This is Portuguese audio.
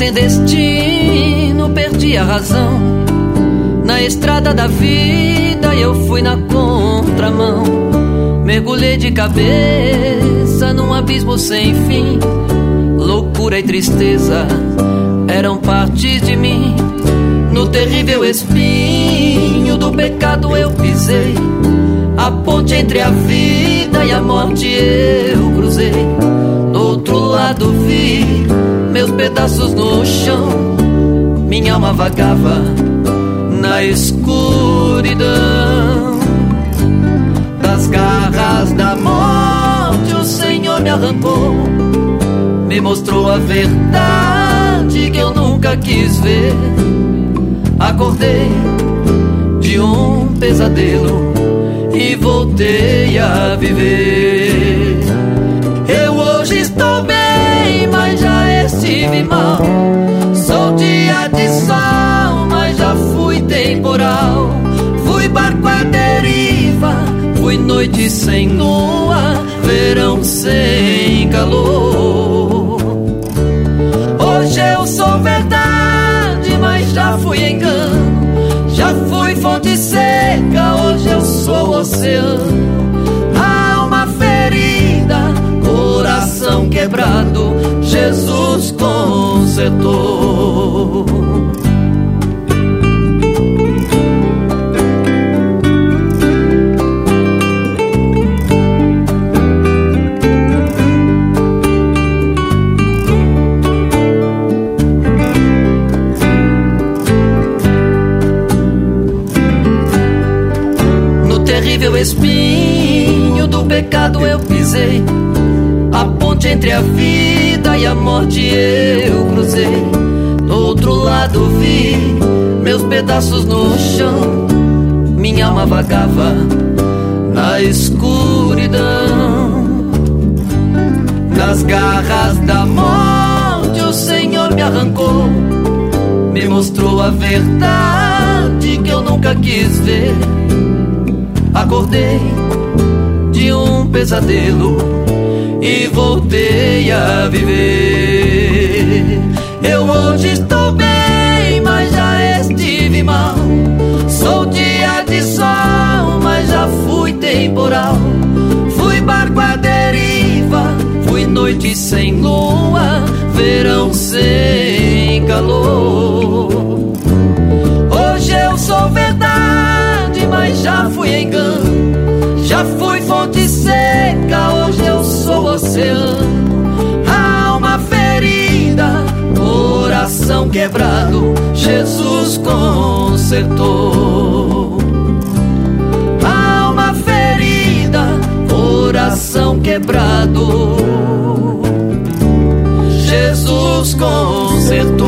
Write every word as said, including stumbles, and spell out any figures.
sem destino, perdi a razão. Na estrada da vida eu fui na contramão. Mergulhei de cabeça num abismo sem fim. Loucura e tristeza eram partes de mim. No terrível espinho do pecado eu pisei. A ponte entre a vida e a morte eu cruzei. Do outro lado vi meus pedaços no chão. Minha alma vagava na escuridão. Das garras da morte o Senhor me arrancou. Me mostrou a verdade que eu nunca quis ver. Acordei de um pesadelo e voltei a viver. Eu hoje estou bem, mas já estive mal. Sou dia de sol, mas já fui temporal. Fui barco à deriva, fui noite sem lua, verão sem calor. Hoje eu sou verdade, mas já fui engano. Já fui fonte seca, hoje eu sou oceano. Alma ferida, coração quebrado, Jesus consertou. Terrível espinho do pecado eu pisei. A ponte entre a vida e a morte eu cruzei. Do outro lado vi meus pedaços no chão. Minha alma vagava na escuridão. Das garras da morte o Senhor me arrancou. Me mostrou a verdade que eu nunca quis ver. Acordei de um pesadelo e voltei a viver. Eu hoje estou bem, mas já estive mal. Sou dia de sol, mas já fui temporal. Fui barco à deriva, fui noite sem lua, verão sem calor. Hoje eu sou verdade, mas já fui engano. Já fui fonte seca, hoje eu sou oceano. Alma ferida, coração quebrado, Jesus consertou. Alma ferida, coração quebrado, Jesus consertou.